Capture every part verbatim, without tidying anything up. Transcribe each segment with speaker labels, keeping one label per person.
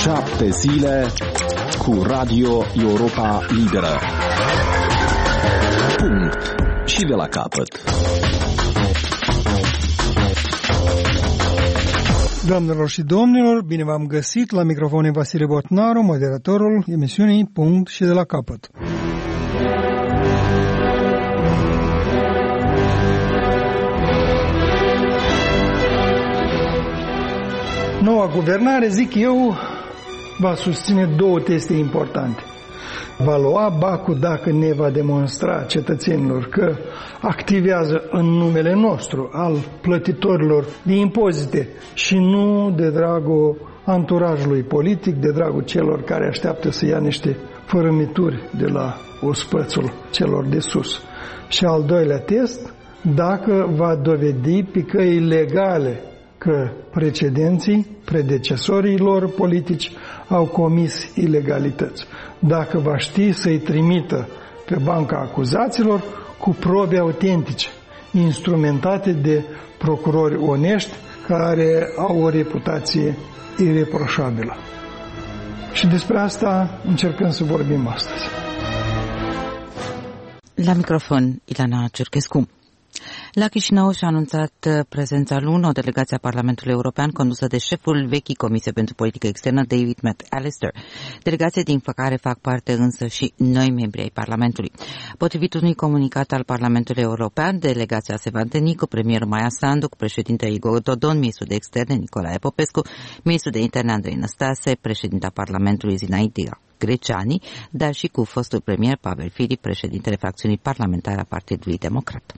Speaker 1: Șapte zile cu Radio Europa Liberă. Punct. Și de la capăt.
Speaker 2: Doamnelor și domnilor, bine v-am găsit la microfonul Vasile Botnaru, moderatorul emisiunii Punct și de la capăt. Noua guvernare, zic eu, va susține două teste importante. Va lua bacul dacă ne va demonstra cetățenilor că activează în numele nostru, al plătitorilor de impozite și nu de dragul anturajului politic, de dragul celor care așteaptă să ia niște fărâmituri de la ospățul celor de sus. Și al doilea test, dacă va dovedi pe căi legale că precedenții, predecesorii lor politici au comis ilegalități. Dacă va ști să-i trimită pe banca acuzaților cu probe autentice, instrumentate de procurori onești care au o reputație ireproșabilă. Și despre asta încercăm să vorbim astăzi.
Speaker 3: La microfon, Ilana Ciurchescu. La Chișinău și-a anunțat prezența luni o delegație a Parlamentului European condusă de șeful vechii Comisie pentru Politică Externă, David McAllister. Delegație din care fac parte însă și noi membri ai Parlamentului. Potrivit unui comunicat al Parlamentului European, delegația se va întâlni cu premierul Maia Sandu, cu președintele Igor Dodon, ministrul de externe Nicolae Popescu, ministrul de interne Andrei Năstase, președinta Parlamentului Zinaida Greceani, dar și cu fostul premier Pavel Filip, președintele fracțiunii parlamentare a Partidului Democrat.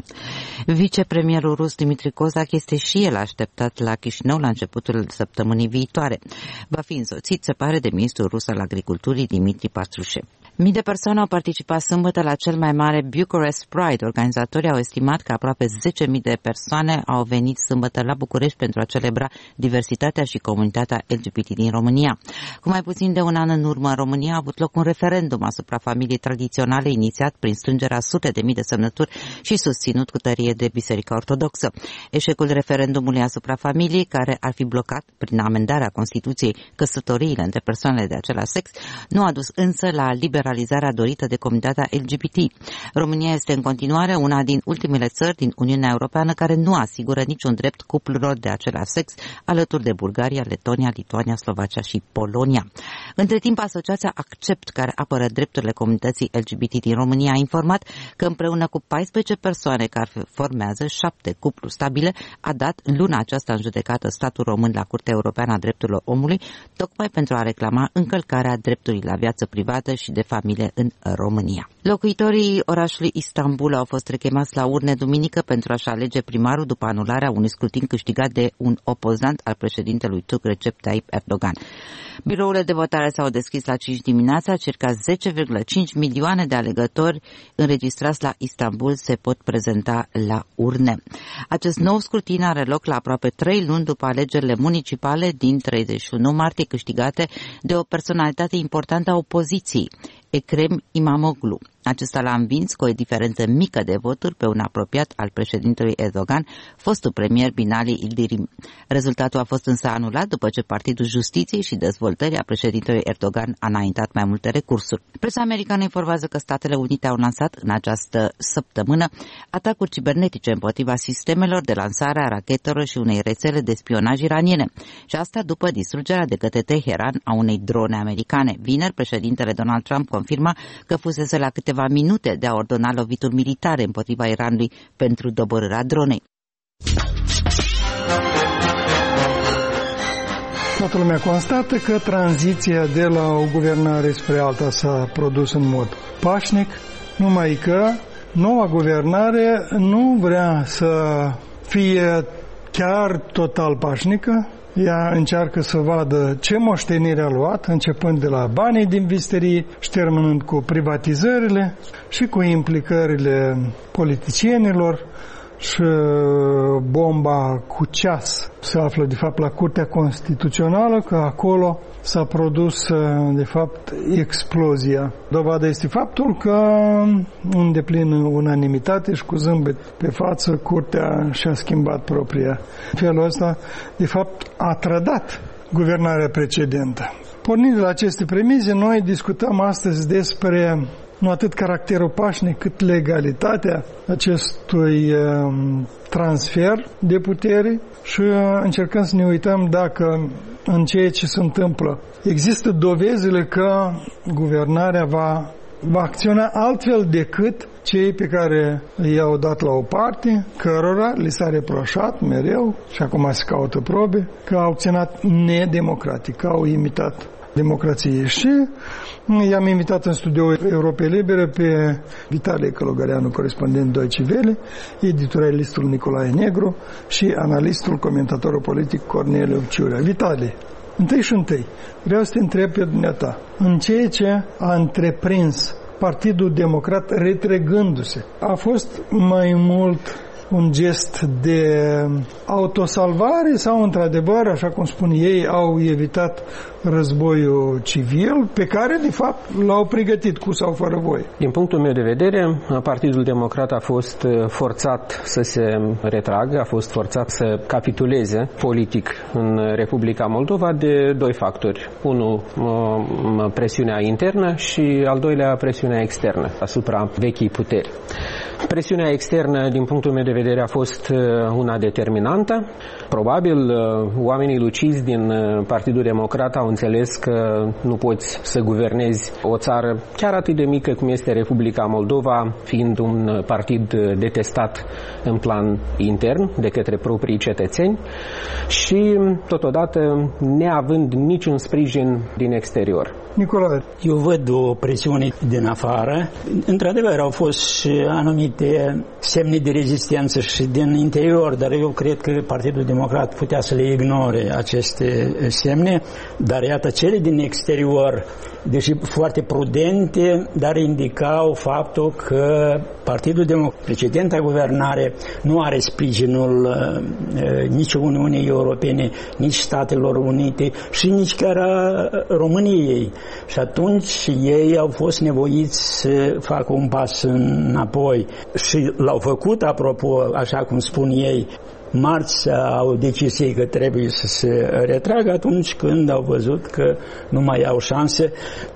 Speaker 3: Vicepremierul rus Dmitri Kozak este și el așteptat la Chișinău la începutul săptămânii viitoare. Va fi însoțit, se pare, de ministrul rus al agriculturii Dmitri Patrushev. Mii de persoane au participat sâmbătă la cel mai mare Bucharest Pride. Organizatorii au estimat că aproape zece mii de persoane au venit sâmbătă la București pentru a celebra diversitatea și comunitatea L G B T din România. Cu mai puțin de un an în urmă, în România a avut loc un referendum asupra familiei tradiționale inițiat prin strângerea sute de mii de semnături și susținut cu tărie de Biserica Ortodoxă. Eșecul referendumului asupra familiei, care ar fi blocat prin amendarea Constituției căsătoriile între persoanele de același sex, nu a dus însă la liberalizarea realizarea dorită de comunitatea L G B T. România este în continuare una din ultimele țări din Uniunea Europeană care nu asigură niciun drept cuplurilor de același sex, alături de Bulgaria, Letonia, Lituania, Slovacia și Polonia. Între timp, Asociația Accept, care apără drepturile comunității L G B T din România, a informat că împreună cu paisprezece persoane care formează șapte cupluri stabile, a dat în luna aceasta în judecată statul român la Curtea Europeană a Drepturilor Omului, tocmai pentru a reclama încălcarea dreptului la viață privată și de familie în România. Locuitorii orașului Istanbul au fost rechemați la urne duminică pentru a-și alege primarul după anularea unui scrutin câștigat de un opozant al președintelui turc Recep Tayyip Erdogan. Birourile de votare s-au deschis la cinci dimineața, circa zece virgulă cinci milioane de alegători înregistrați la Istanbul se pot prezenta la urne. Acest nou scrutin are loc la aproape trei luni după alegerile municipale din treizeci și unu martie câștigate de o personalitate importantă a opoziției, Ekrem İmamoğlu. Acesta l-a învins cu o diferență mică de voturi pe un apropiat al președintelui Erdogan, fostul premier Binali Yildirim. Rezultatul a fost însă anulat după ce Partidul Justiției și Dezvoltării a președintelui Erdogan a înaintat mai multe recursuri. Presa americană informează că Statele Unite au lansat în această săptămână atacuri cibernetice împotriva sistemelor de lansare a rachetelor și unei rețele de spionaj iraniene. Și asta după distrugerea de către Teheran a unei drone americane. Vineri, președintele Donald Trump confirma că fusese la câteva minute de a ordona lovituri militare împotriva Iranului pentru doborârea dronei.
Speaker 2: Toată lumea constată că tranziția de la o guvernare spre alta s-a produs în mod pașnic, numai că noua guvernare nu vrea să fie chiar total pașnică. Ea încearcă să vadă ce moștenire a luat, începând de la banii din visterii și terminând cu privatizările și cu implicările politicienilor și bomba cu ceas se află de fapt la Curtea Constituțională, că acolo s-a produs de fapt explozia. Dovada este faptul că în deplină unanimitate și cu zâmbet pe față, Curtea și-a schimbat propria. Felul ăsta de fapt a trădat guvernarea precedentă. Pornind de la aceste premize, noi discutăm astăzi despre nu atât caracterul pașnic, cât legalitatea acestui transfer de putere și încercăm să ne uităm dacă în ceea ce se întâmplă există dovezile că guvernarea va, va acționa altfel decât cei pe care i-au dat la o parte, cărora li s-a reproșat mereu, și acum se caută probe, că au acționat nedemocratic, că au imitat democrație. Și i-am invitat în studioul Europei Libere pe Vitalie Călugăreanu, corespondent Deutsche Welle, editorialistul Nicolae Negru și analistul, comentatorul politic Corneliu Ciurea. Vitalie, întâi și întâi, vreau să te întreb pe dumneata, în ceea ce a întreprins Partidul Democrat retrăgându-se, a fost mai mult un gest de autosalvare sau, într-adevăr, așa cum spun ei, au evitat războiul civil pe care, de fapt, l-au pregătit cu sau fără voie?
Speaker 4: Din punctul meu de vedere, Partidul Democrat a fost forțat să se retragă, a fost forțat să capituleze politic în Republica Moldova de doi factori. Unul, presiunea internă și, al doilea, presiunea externă asupra vechii puteri. Presiunea externă, din punctul meu de vedere, a fost una determinantă. Probabil, oamenii lucizi din Partidul Democrat au înțeles că nu poți să guvernezi o țară chiar atât de mică cum este Republica Moldova, fiind un partid detestat în plan intern de către proprii cetățeni și, totodată, neavând niciun sprijin din exterior.
Speaker 2: Nicolae.
Speaker 5: Eu văd o presiune din afară. Într-adevăr, au fost și anumite semne de rezistență și din interior, dar eu cred că Partidul Democrat putea să le ignore aceste semne, dar iată, cele din exterior, deși foarte prudente, dar indicau faptul că Partidul Democrat, precedenta guvernare, nu are sprijinul uh, nici Uniunii Europene, nici Statelor Unite și nici chiar a României. Și atunci ei au fost nevoiți să facă un pas înapoi. Și l-au făcut, apropo, așa cum spun ei, marți au decis ei că trebuie să se retragă atunci când au văzut că nu mai au șanse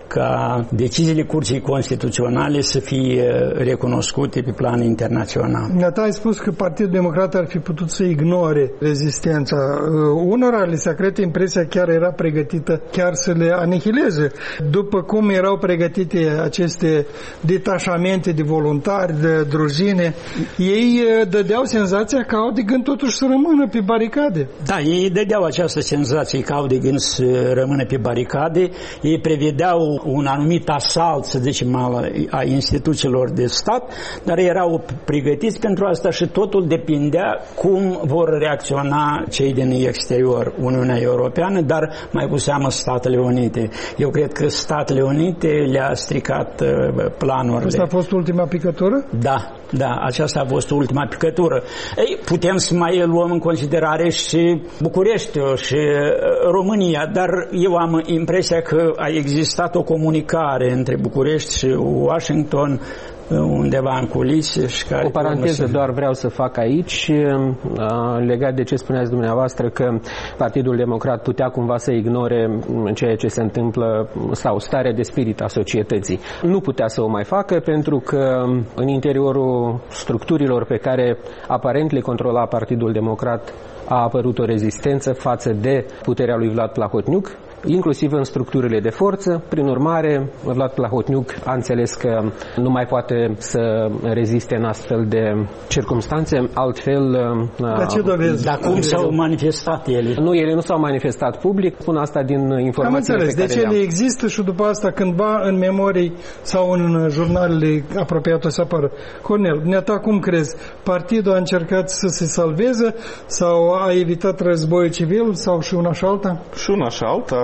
Speaker 5: ca deciziile Curții Constituționale să fie recunoscute pe plan internațional.
Speaker 2: Dumneata ai spus că Partidul Democrat ar fi putut să ignore rezistența. Unora li s-a creat impresia chiar era pregătită chiar să le anihileze. După cum erau pregătite aceste detașamente de voluntari, de drujine, ei dădeau senzația că au de gând totuși să rămână pe baricade.
Speaker 5: Da, ei dădeau această senzație că au de gând să rămână pe baricade. Ei prevedeau un anumit asalt, să zicem, a instituțiilor de stat, dar erau pregătiți pentru asta și totul depindea cum vor reacționa cei din exterior, Uniunea Europeană, dar mai cu seamă Statele Unite. Eu cred că Statele Unite le-a stricat planurile.
Speaker 2: Asta a fost ultima picătură?
Speaker 5: Da, da, aceasta a fost ultima picătură. Ei, putem să mai luăm în considerare și Bucureștiul și România, dar eu am impresia că a existat o comunicare între București și Washington undeva în culise și care...
Speaker 4: O paranteză doar vreau să fac aici, legat de ce spuneați dumneavoastră, că Partidul Democrat putea cumva să ignore ceea ce se întâmplă sau starea de spirit a societății. Nu putea să o mai facă pentru că în interiorul structurilor pe care aparent le controla Partidul Democrat a apărut o rezistență față de puterea lui Vlad Plahotniuc, inclusiv în structurile de forță. Prin urmare, Vlad Plahotniuc a înțeles că nu mai poate să reziste în astfel de circumstanțe, altfel...
Speaker 2: Dar ce dovezi?
Speaker 5: Dar cum s-au manifestat ele?
Speaker 4: Nu, ele nu s-au manifestat public, spun asta din informațiile pe care
Speaker 2: deci ele există și după asta cândva în memorii sau în jurnalele apropiate să apară. Cornel, dumneata cum crezi? Partidul a încercat să se salveze sau a evitat războiul civil sau și una și alta?
Speaker 6: Și una și alta.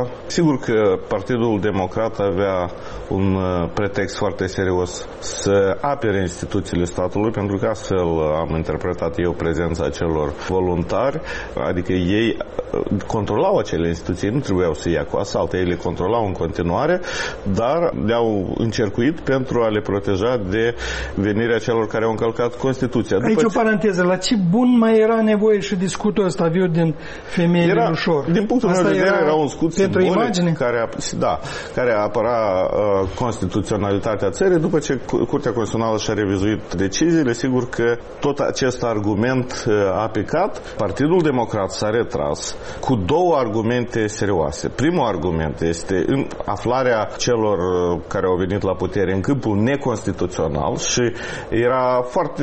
Speaker 6: sigur că Partidul Democrat avea un pretext foarte serios să apere instituțiile statului, pentru că astfel am interpretat eu prezența celor voluntari, adică ei controlau acele instituții, nu trebuiau să ia cu asalt, ei le controlau în continuare, dar le-au încercuit pentru a le proteja de venirea celor care au încălcat Constituția. După
Speaker 2: Aici
Speaker 6: ce...
Speaker 2: o paranteză, la ce bun mai era nevoie și discutul ăsta viu din femeile
Speaker 6: era,
Speaker 2: ușor?
Speaker 6: Din punctul meu de vedere era, era un scut
Speaker 2: simbolic
Speaker 6: care, da, care apăra uh, constituționalitatea țării. După ce Curtea Constituțională și-a revizuit deciziile, sigur că tot acest argument uh, a picat. Partidul Democrat s-a retras cu două argumente serioase. Primul argument este în aflarea celor uh, care au venit la putere în câmpul neconstituțional și era foarte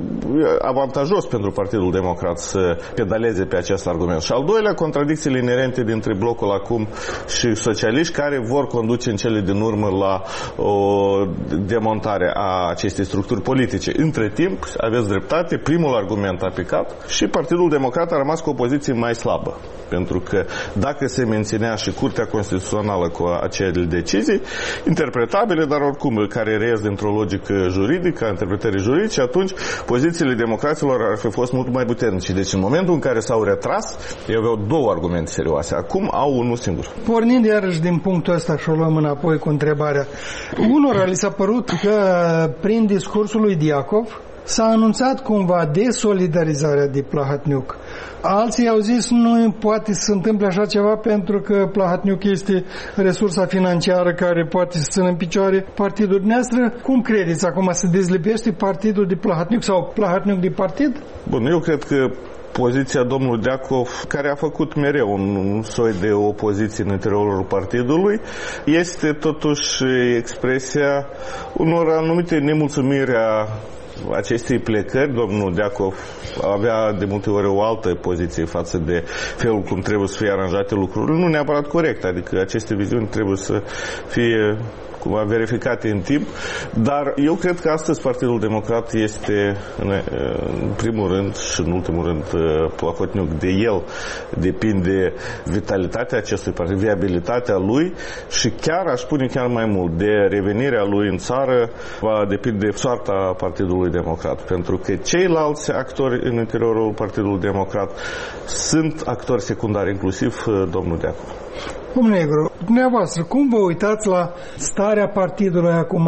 Speaker 6: avantajos pentru Partidul Democrat să pedaleze pe acest argument. Și al doilea, contradicțiile inerente dintre blocul acum și socialiști, care vor conduce în cele din urmă la o demontare a acestei structuri politice. Între timp, aveți dreptate, primul argument a picat și Partidul Democrat a rămas cu o poziție mai slabă. Pentru că dacă se menținea și Curtea Constituțională cu acele decizii interpretabile, dar oricum care reiesc dintr-o logică juridică, a interpretării juridice, atunci pozițiile democraților ar fi fost mult mai puternice. Deci în momentul în care s-au retras, ei aveau două argumente serioase. Acum au unul singur.
Speaker 2: Pornind iarăși din punctul ăsta și o luăm înapoi cu întrebarea. Unora li s-a părut că prin discursul lui Diacov s-a anunțat cumva desolidarizarea de Plahotniuc. Alții au zis nu poate să se întâmple așa ceva pentru că Plahotniuc este resursa financiară care poate să țină în picioare partidul dumneavoastră. Cum credeți acum, se dezlipește partidul de Plahotniuc sau Plahotniuc de partid?
Speaker 6: Bun, eu cred că poziția domnului Diacov, care a făcut mereu un, un soi de opoziție în interiorul partidului, este totuși expresia unor anumite nemulțumiri a acestei plecări. Domnul Diacov avea de multe ori o altă poziție față de felul cum trebuie să fie aranjate lucrurile, nu neapărat corect, adică aceste viziuni trebuie să fie cumva verificate în timp, dar eu cred că astăzi Partidul Democrat este în, în primul rând și în ultimul rând Plahotniuc. De el depinde vitalitatea acestui partid, viabilitatea lui și chiar aș spune chiar mai mult, de revenirea lui în țară va depinde soarta Partidului Democrat, pentru că ceilalți actori în interiorul Partidului Democrat sunt actori secundari, inclusiv domnul Diacov.
Speaker 2: Domnule Negru, dumneavoastră, cum vă uitați la starea partidului acum?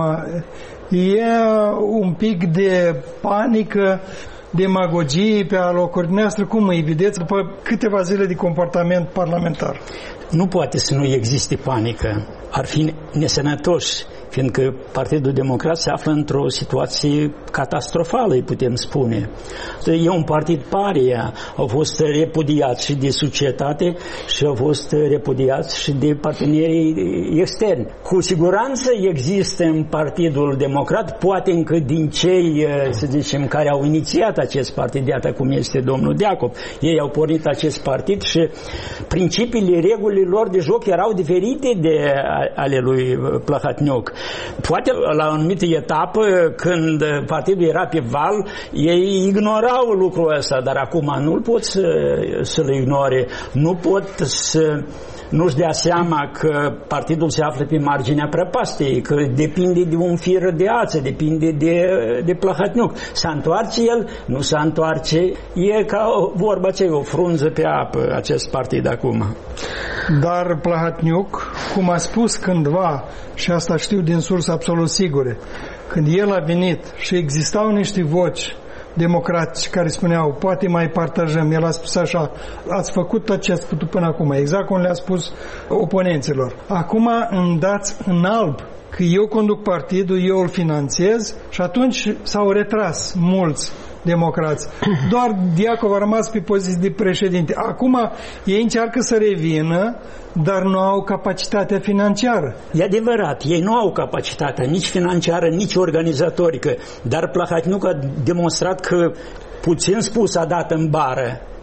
Speaker 2: E un pic de panică, demagogie pe alocuri? Dumneavoastră, cum îi vedeți după câteva zile de comportament parlamentar?
Speaker 5: Nu poate să nu existe panică. Ar fi nesănătos, fiindcă Partidul Democrat se află într-o situație catastrofală, îi putem spune. E un partid paria, au fost repudiați și de societate și au fost repudiați și de partenerii externi. Cu siguranță există în Partidul Democrat, poate încă din cei, să zicem, care au inițiat acest partid, iată cum este domnul Diacov. Ei au pornit acest partid și principiile, regulile lor de joc erau diferite de ale lui Plahotniuc. Poate la o anumită etapă, când partidul era pe val, ei ignorau lucrul ăsta, dar acum nu pot să, să-l ignore, nu pot să nu-și dea seama că partidul se află pe marginea prăpastiei, că depinde de un fir de ață, depinde de, de Plahotniuc. S-a întoarce el, nu s-a întoarce, e ca o vorba aceea, o frunză pe apă acest partid acum.
Speaker 2: Dar Plahotniuc, cum a spus cândva, și asta știu din surse absolut sigure, când el a venit și existau niște voci democrați care spuneau, poate mai partajăm, el a spus așa, ați făcut tot ce ați putut până acum, exact cum le-a spus oponenților. Acum îmi dați în alb că eu conduc partidul, eu îl finanțez și atunci s-au retras mulți democrați. Doar Diacov a rămas pe poziție de președinte. Acum ei încearcă să revină, dar nu au capacitatea financiară.
Speaker 5: E adevărat, ei nu au capacitatea nici financiară, nici organizatorică, dar Plahotniuc a demonstrat că, puțin spus, a dat în bară.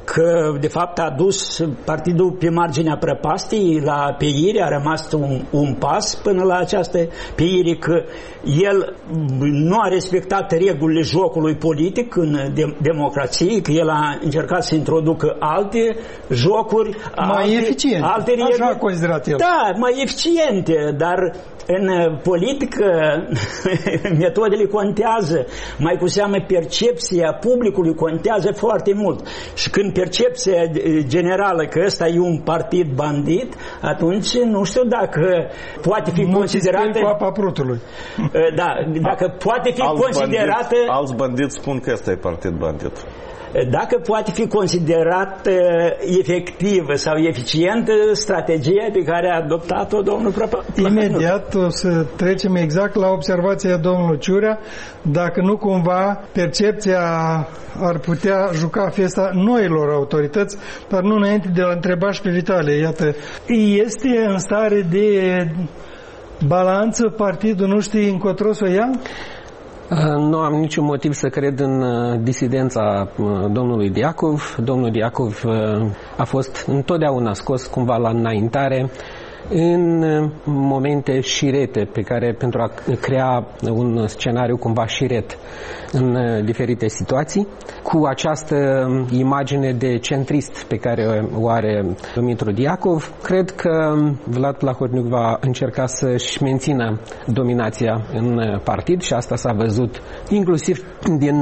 Speaker 5: că de fapt a dus partidul pe marginea prăpastiei la peire, a rămas un, un pas până la această peire, că el nu a respectat regulile jocului politic în de- democrație, că el a încercat să introducă alte jocuri,
Speaker 2: mai
Speaker 5: alte,
Speaker 2: eficiente,
Speaker 5: alte reguli.
Speaker 2: așa a considerat el.
Speaker 5: Da, mai eficiente, dar în politică metodele contează, mai cu seamă percepția publicului contează foarte mult. Și când percepția generală că ăsta e un partid bandit, atunci nu știu dacă poate fi
Speaker 2: nu
Speaker 5: considerată...
Speaker 2: cu apa prutului.
Speaker 5: Da, dacă poate fi
Speaker 6: alți
Speaker 5: considerată...
Speaker 6: Bandiți, alți bandiți spun că ăsta e partid bandit.
Speaker 5: Dacă poate fi considerată efectivă sau eficientă strategia pe care a adoptat-o domnul Plahotniuc.
Speaker 2: Imediat o să trecem exact la observația domnului Ciurea, dacă nu cumva percepția ar putea juca festa noilor autorități, dar nu înainte de a întreba și pe Vitale. Iată, este în stare de balanță partidul, nu știi încotro să o ia?
Speaker 4: Nu am niciun motiv să cred în disidența domnului Diacov. Domnul Diacov a fost întotdeauna scos cumva la înaintare în momente șirete pe care, pentru a crea un scenariu cumva șiret în diferite situații, cu această imagine de centrist pe care o are Dumitru Diacov. Cred că Vlad Plahotniuc va încerca să-și mențină dominația în partid și asta s-a văzut inclusiv din,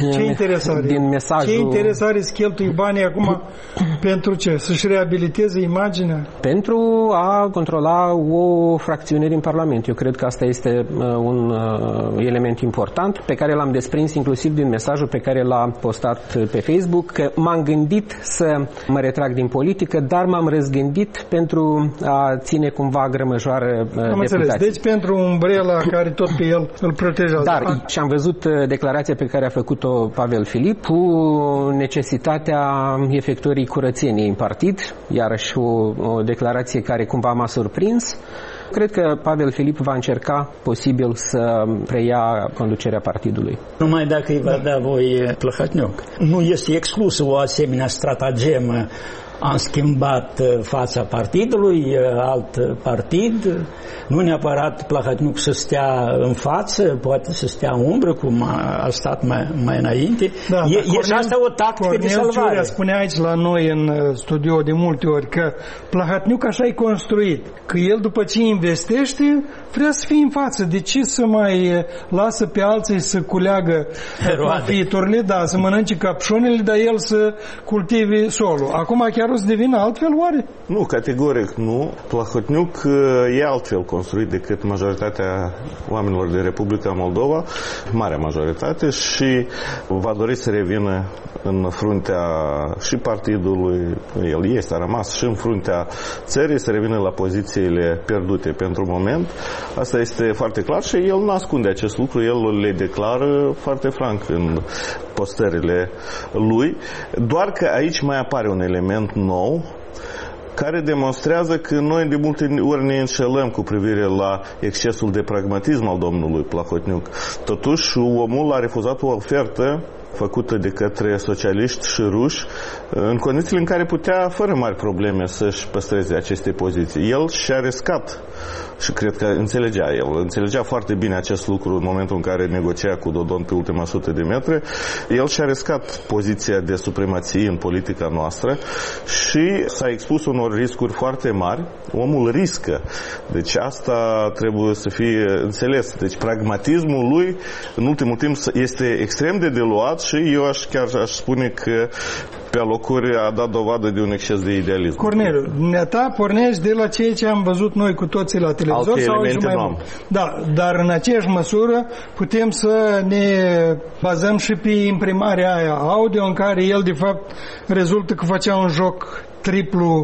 Speaker 4: din mesajul...
Speaker 2: Ce interesare să cheltui banii acum pentru ce? Să-și reabiliteze imaginea?
Speaker 4: Pentru a controla o fracțiune din Parlament. Eu cred că asta este un element important pe care l-am desprins inclusiv din mesajul pe care l-a postat pe Facebook, că m-am gândit să mă retrag din politică, dar m-am răzgândit pentru a ține cumva grămăjoară deputații.
Speaker 2: Deci pentru umbrela care tot pe el îl protejează.
Speaker 4: Dar și am văzut declarația pe care a făcut-o Pavel Filip cu necesitatea efectuării curățeniei în partid, iarăși o, o declarație care cumva m-a surprins. Cred că Pavel Filip va încerca posibil să preia conducerea partidului.
Speaker 5: Numai dacă îi va da voi Plahotniuc. Nu este exclusă o asemenea stratagemă. Am schimbat fața partidului, alt partid, nu neapărat Plahotniuc să stea în față, poate să stea în umbră, cum a stat mai, mai înainte. Da, e, e și asta o tactică
Speaker 2: Cornel
Speaker 5: de salvare.
Speaker 2: Ciurea spunea aici la noi în studio de multe ori că Plahotniuc așa e construit, că el după ce investește vrea să fie în față. De ce să mai lasă pe alții să culeagă profiturile, da, să mănânce capșunile, dar el să cultive solul. Acum chiar o să devină altfel, oare?
Speaker 6: Nu, categoric nu. Plahotniuc e altfel construit decât majoritatea oamenilor de Republica Moldova, marea majoritate, și va dori să revină în fruntea și partidului, el este, a rămas și în fruntea țării, să revină la pozițiile pierdute pentru moment. Asta este foarte clar și el nu ascunde acest lucru, el le declară foarte franc în postările lui, doar că aici mai apare un element nou care demonstrează că noi de multe ori ne înșelăm cu privire la excesul de pragmatism al domnului Plahotniuc. Totuși, omul a refuzat o ofertă făcută de către socialiști și ruși, în condițiile în care putea, fără mari probleme, să-și păstreze aceste poziții. El și-a riscat și cred că înțelegea el. Înțelegea foarte bine acest lucru în momentul în care negocia cu Dodon pe ultima sută de metri. El și-a riscat poziția de supremație în politica noastră și s-a expus unor riscuri foarte mari. Omul riscă. Deci asta trebuie să fie înțeles. Deci pragmatismul lui în ultimul timp este extrem de diluat și eu aș, chiar aș spune că pe alocuri a dat dovadă de un exces de idealism.
Speaker 2: Corneliu, dumneata pornești de la ceea ce am văzut noi cu toții la televizor.
Speaker 6: Alte
Speaker 2: sau
Speaker 6: elemente
Speaker 2: mai
Speaker 6: nu am.
Speaker 2: Da, dar în aceeași măsură putem să ne bazăm și pe imprimarea aia audio în care el de fapt rezultă că făcea un joc triplu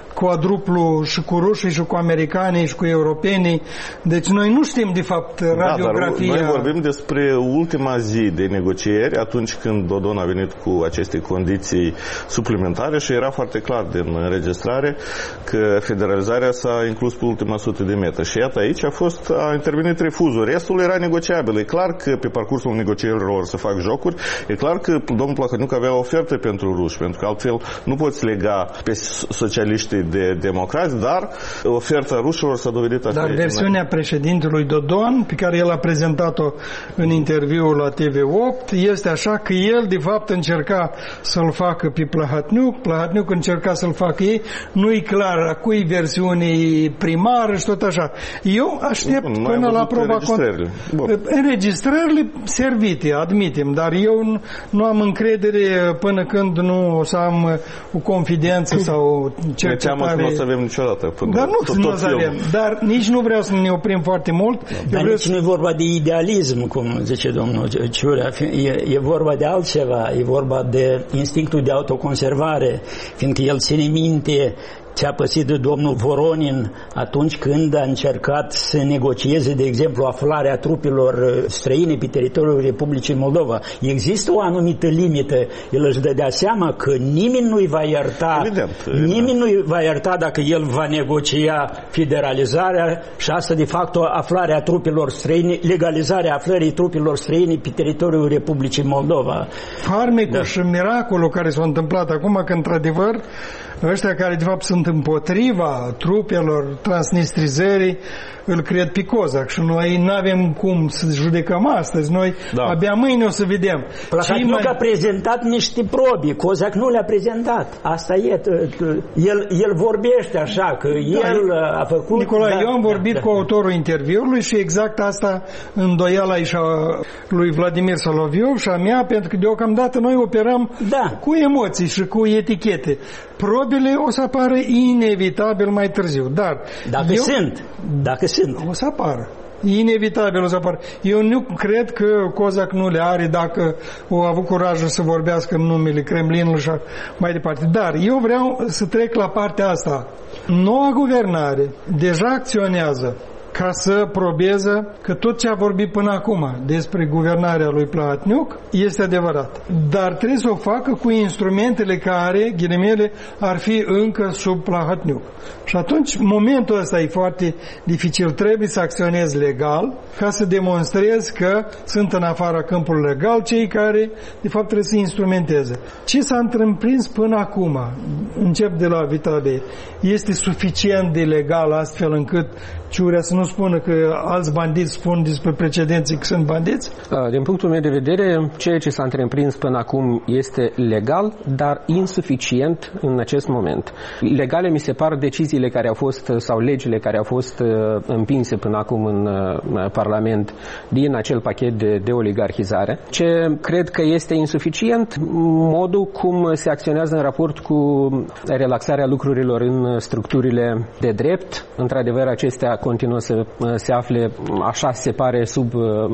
Speaker 2: quadruplu și cu rușii și cu americanii și cu europenii. Deci noi nu știm de fapt radiografia.
Speaker 6: Da, dar noi vorbim despre ultima zi de negocieri, atunci când Dodon a venit cu aceste condiții suplimentare și era foarte clar din înregistrare că federalizarea s-a inclus pe ultima sută de metri. Și iată, aici a fost, a intervenit refuzul. Restul era negociabil. E clar că pe parcursul negocierilor se fac jocuri. E clar că domnul Plahotniuc avea o ofertă pentru ruși, pentru că altfel nu poți lega pe socialiștii de democrați, dar oferta rușilor s-a dovedit a fi...
Speaker 2: Dar versiunea președintelui Dodon, pe care el a prezentat-o în interviul la T V opt, este așa că el, de fapt, încerca să-l facă pe Plahotniuc, Plahotniuc încerca să-l facă ei, nu-i clar a cui versiunii primară și tot așa. Eu aștept Bun, până la proba...
Speaker 6: Înregistrările.
Speaker 2: Înregistrările servite, admitem, dar eu nu, nu am încredere până când nu o să am o confidență sau cercetare.
Speaker 6: Ne teamă că nu o să avem niciodată. Până
Speaker 2: dar nu, nu o să avem. Dar nici nu vreau să ne oprim foarte mult.
Speaker 5: Dar nici să... nu e vorba de idealism, cum zice domnul Ciurea. E, e vorba de altceva. E vorba de instinctul de autoconservare, fiindcă el ține minte ce a păsit de domnul Voronin atunci când a încercat să negocieze, de exemplu, aflarea trupelor străine pe teritoriul Republicii Moldova. Există o anumită limită. El își dădea seama că nimeni nu-i va ierta,
Speaker 6: evident,
Speaker 5: nimeni
Speaker 6: evident.
Speaker 5: nu-i va ierta dacă el va negocia federalizarea și asta, de fapt, o aflarea trupelor străine, legalizarea aflării trupelor străine pe teritoriul Republicii Moldova.
Speaker 2: Farmecul da. și miracolul care s-a întâmplat acum, că într-adevăr ăștia care de fapt sunt împotriva trupelor transnistrizării îl cred pe Cozac și noi nu avem cum să judecăm astăzi. Noi da. abia mâine o să vedem.
Speaker 5: Plahotniuc mai... a prezentat niște probe, Cozac nu le-a prezentat. Asta e. El, el vorbește așa, că da, el a făcut...
Speaker 2: Nicolae,
Speaker 5: da,
Speaker 2: eu am vorbit
Speaker 5: da,
Speaker 2: cu autorul interviului și exact asta îndoiala aici lui Vladimir Soloviov și a mea, pentru că deocamdată noi operăm
Speaker 5: da.
Speaker 2: cu emoții și cu etichete. Probele o să apară inevitabil mai târziu, dar...
Speaker 5: Dacă eu, sunt, dacă sunt.
Speaker 2: O să apară. Inevitabil o să apară. Eu nu cred că Cozac nu le are dacă au avut curajul să vorbească în numele Kremlinului și mai departe. Dar eu vreau să trec la partea asta. Noua guvernare deja acționează ca să probeze că tot ce a vorbit până acum despre guvernarea lui Plahotniuc este adevărat. Dar trebuie să o facă cu instrumentele care, ghilimele, ar fi încă sub Plahotniuc. Și atunci, momentul ăsta e foarte dificil. Trebuie să acționezi legal ca să demonstrezi că sunt în afara câmpului legal cei care, de fapt, trebuie să instrumenteze. Ce s-a întreprins până acum, încep de la Vitalie, este suficient de legal astfel încât Ciurea să nu spună că alți bandiți spun despre precedenții că sunt bandiți?
Speaker 4: Din punctul meu de vedere, ceea ce s-a întreprins până acum este legal, dar insuficient în acest moment. Legale mi se par deciziile care au fost, sau legile care au fost împinse până acum în Parlament din acel pachet de, de oligarhizare. Ce cred că este insuficient, modul cum se acționează în raport cu relaxarea lucrurilor în structurile de drept. Într-adevăr, acestea continuă să se afle, așa se pare, sub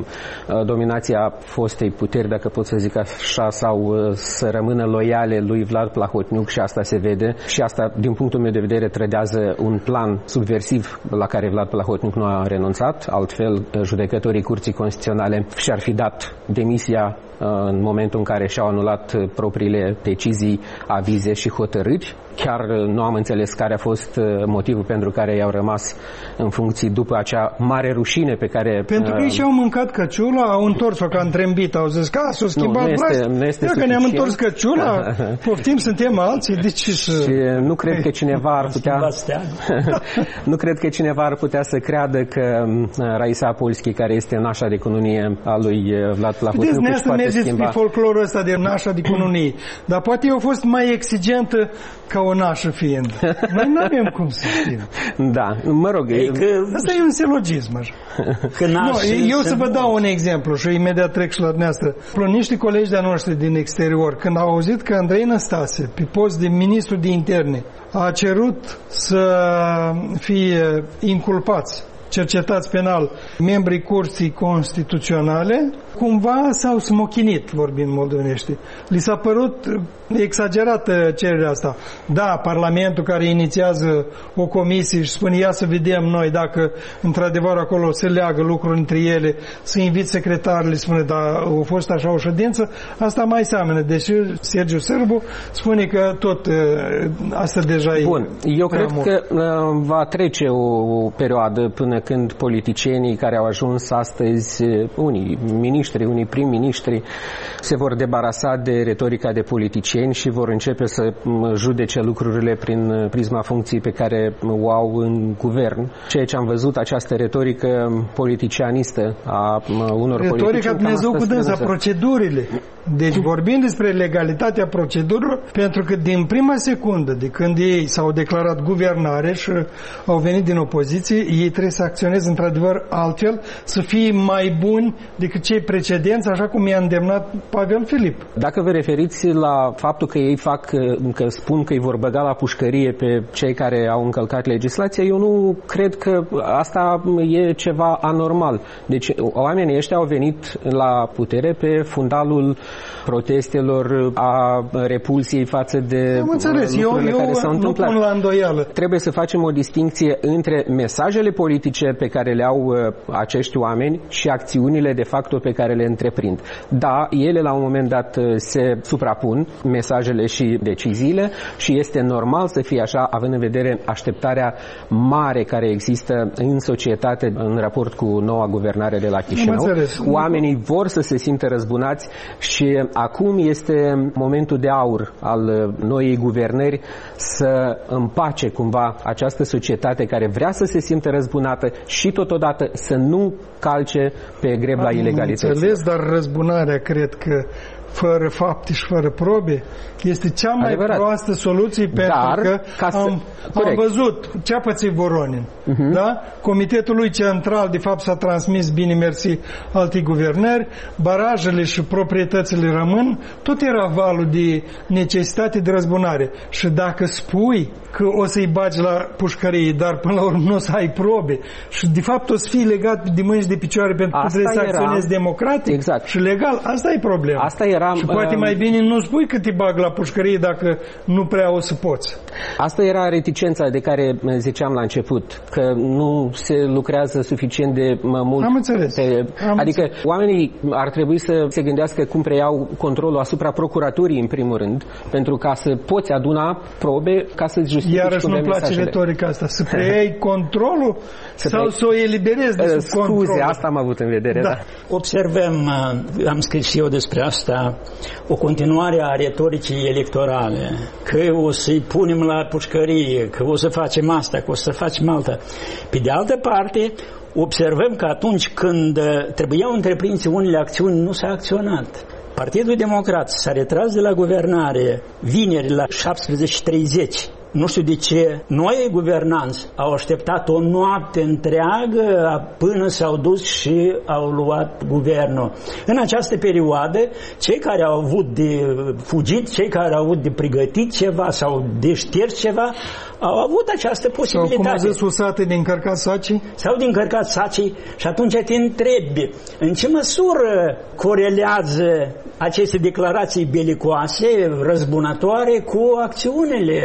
Speaker 4: dominația fostei puteri, dacă pot să zic așa, sau să rămână loiale lui Vlad Plahotniuc și asta se vede. Și asta, din punctul meu de vedere, trădează un plan subversiv la care Vlad Plahotniuc nu a renunțat. Altfel, judecătorii Curții Constituționale și-ar fi dat demisia în momentul în care și-au anulat propriile decizii, avize și hotărâri. Chiar nu am înțeles care a fost motivul pentru care i-au rămas în funcții după acea mare rușine pe care...
Speaker 2: Pentru că ei și-au mâncat căciula, au întors-o ca întrembit, au zis că s-a schimbat
Speaker 4: nu, nu este, nu este
Speaker 2: că ne-am întors căciula, poftim, suntem alții, de ce să...
Speaker 4: Și nu cred că cineva ar putea... nu cred că cineva ar putea să creadă că Raisa Apolski, care este nașa de cununie a lui Vlad Plahotniuc, își poate schimba...
Speaker 2: pe folclorul ăsta de nașa de cununie, dar poate eu a fost mai exigentă ca o nașă fiind. Noi nu avem cum să știm.
Speaker 4: Da, mă rog...
Speaker 2: E că... Asta e un silogism, așa. No, eu să vă dau un exemplu și imediat trec și la dumneavoastră. Niște colegi de-a noștri din exterior, când au auzit că Andrei Năstase, pe post de ministru de interne, a cerut să fie inculpați, cercetați penal, membrii Curții Constituționale, cumva s-au smochinit, vorbind moldovenește. Li s-a părut exagerată cererea asta. Da, Parlamentul care inițiază o comisie și spune ia să vedem noi dacă într-adevăr acolo se leagă lucruri între ele, să invit secretarele, spune, da, a fost așa o ședință, asta mai seamănă. Deși Sergiu Sârbu spune că tot asta deja e...
Speaker 4: Bun, eu cred mult. că va trece o perioadă până când politicienii care au ajuns astăzi, unii miniștri, unii prim-ministri, se vor debarasa de retorica de politicieni și vor începe să judece lucrurile prin prisma funcției pe care o au în guvern. Ceea ce am văzut, această retorică politicianistă a unor
Speaker 2: retorica
Speaker 4: politicieni...
Speaker 2: Retorica Dumnezeu cu dânsa, procedurile. Deci vorbim despre legalitatea procedurilor, pentru că din prima secundă de când ei s-au declarat guvernare și au venit din opoziție, ei trebuie să acționeze într-adevăr altfel, să fie mai buni decât cei precedenți, așa cum i-a îndemnat Pavel Filip.
Speaker 4: Dacă vă referiți la faptul că ei fac, că spun că îi vor băga la pușcărie pe cei care au încălcat legislația, eu nu cred că asta e ceva anormal. Deci oamenii ăștia au venit la putere pe fundalul protestelor, a repulsiei față de
Speaker 2: am înțeles.
Speaker 4: lucrurile
Speaker 2: eu,
Speaker 4: care s-au
Speaker 2: eu
Speaker 4: întâmplat.
Speaker 2: Nu pun la îndoială.
Speaker 4: Trebuie să facem o distinție între mesajele politice pe care le au acești oameni și acțiunile de facto pe care le întreprind. Da, ele la un moment dat se suprapun, mesajele și deciziile, și este normal să fie așa, având în vedere așteptarea mare care există în societate în raport cu noua guvernare de la Chișinău. Oamenii vor să se simtă răzbunați și acum este momentul de aur al noii guvernări să împace cumva această societate care vrea să se simtă răzbunată și totodată să nu calce pe grebla ilegalității.
Speaker 2: Înțeles, dar răzbunarea cred că fără fapte și fără probe este cea mai Adevărat. proastă soluție, pentru Dar, că ca să... am, am văzut ce a pățit Voronin. Uh-huh. Da? Comitetul lui central de fapt s-a transmis, bine mersi, alții guvernări, barajele și proprietățile rămân, tot era valul de necesitate de răzbunare. Și dacă spui că o să-i bagi la pușcărie, dar până la urmă nu o să ai probe și de fapt o să fii legat de mâini și de picioare pentru că trebuie să acționezi democratic
Speaker 4: exact.
Speaker 2: și legal, asta e problema.
Speaker 4: Asta era,
Speaker 2: și poate
Speaker 4: uh,
Speaker 2: mai bine nu spui că te bag la pușcărie dacă nu prea o să poți.
Speaker 4: Asta era reticența de care ziceam la început, că nu se lucrează suficient de mult.
Speaker 2: Am înțeles.
Speaker 4: Pe,
Speaker 2: Am
Speaker 4: adică
Speaker 2: înțeles.
Speaker 4: oamenii ar trebui să se gândească cum preiau controlul asupra procuraturii în primul rând, pentru ca să poți aduna probe ca să-ți justifici.
Speaker 2: Iarăși nu-mi place
Speaker 4: mesajele.
Speaker 2: retorica asta. Să preiei controlul
Speaker 4: să
Speaker 2: sau
Speaker 4: preiei...
Speaker 2: să o eliberezi de sub
Speaker 4: Scuze,
Speaker 2: control.
Speaker 4: asta am avut în vedere. Da. Da.
Speaker 5: Observăm, am scris și eu despre asta, o continuare a retoricii electorale, că o să-i punem la pușcărie, că o să facem asta, că o să facem alta. Pe de altă parte, observăm că atunci când trebuiau întreprinse unele acțiuni, nu s-a acționat. Partidul Democrat s-a retras de la guvernare vineri la șaptesprezece și treizeci. Nu știu de ce noi guvernanți au așteptat o noapte întreagă până s-au dus și au luat guvernul. În această perioadă, cei care au avut de fugit, cei care au avut de pregătit ceva sau de șters ceva, au avut această posibilitate.
Speaker 2: Sau cum a zis Usate, din încărcat sacii?
Speaker 5: Sau din încărcat sacii, și atunci te întrebi în ce măsură corelează aceste declarații belicoase, răzbunătoare, cu acțiunile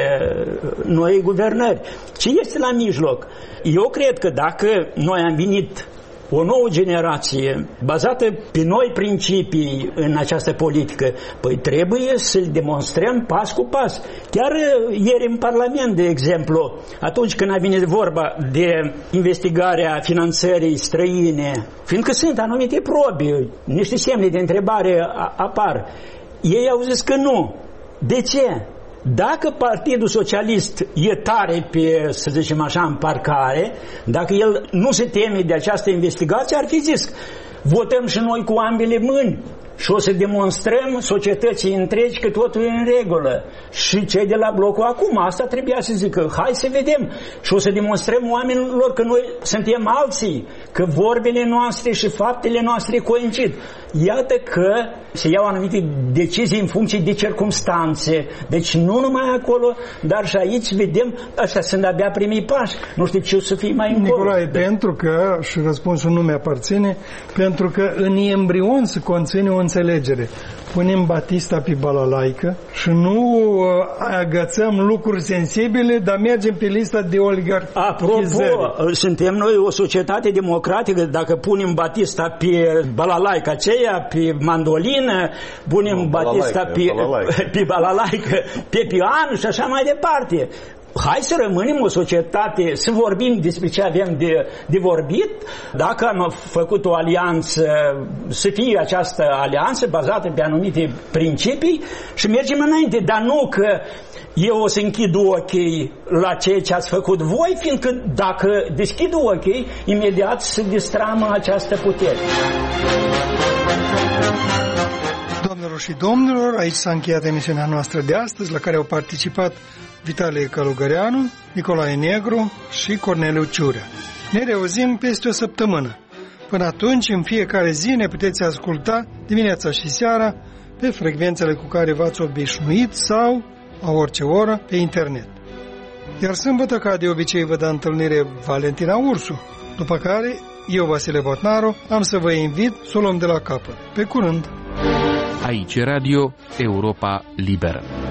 Speaker 5: noi guvernări. Ce este la mijloc? Eu cred că dacă noi am venit o nouă generație bazată pe noi principii în această politică, păi trebuie să-l demonstrăm pas cu pas. Chiar ieri în Parlament, de exemplu, atunci când a venit vorba de investigarea finanțării străine, fiindcă sunt anumite probe, niște semne de întrebare apar, ei au zis că nu. De ce? Dacă Partidul Socialist e tare pe, să zicem așa, în parcare, dacă el nu se teme de această investigație, ar fi zis, votăm și noi cu ambele mâini și o să demonstrăm societății întregi că totul e în regulă. Și cei de la blocul acum, asta trebuia să zică, hai să vedem și o să demonstrăm oamenilor că noi suntem alții, că vorbele noastre și faptele noastre coincid. Iată că se iau anumite decizii în funcție de circumstanțe. Deci nu numai acolo, dar și aici vedem, astea sunt abia primii pași. Nu știu ce o să fie mai încolo.
Speaker 2: Nicolae, de... pentru că, și răspunsul nu mi-aparține, pentru că în embrion se conține un înțelegere. Punem Batista pe balalaică și nu agățăm lucruri sensibile, dar mergem pe lista de oligarhi.
Speaker 5: Apropo, suntem noi o societate democratică, dacă punem Batista pe balalaică aceea, pe mandolină, punem no, Batista pe balalaică. pe balalaică, pe pian și așa mai departe. Hai să rămânem o societate, să vorbim despre ce avem de, de vorbit. Dacă am făcut o alianță, să fie această alianță bazată pe anumite principii și mergem înainte, dar nu că eu o să închid ochii la ceea ce ați făcut voi, fiindcă dacă deschid ochii, imediat se distramă această putere.
Speaker 2: Doamnelor și domnilor, aici s-a încheiat emisiunea noastră de astăzi, la care au participat Vitalie Călugăreanu, Nicolae Negru și Corneliu Ciurea. Ne reauzim peste o săptămână. Până atunci, în fiecare zi ne puteți asculta dimineața și seara pe frecvențele cu care v-ați obișnuit sau la orice oră pe internet. Iar sâmbătă, ca de obicei, vă dă întâlnire Valentina Ursu, după care eu, Vasile Botnaru, am să vă invit să o luăm de la capăt. Pe curând!
Speaker 1: Aici Radio Europa Liberă.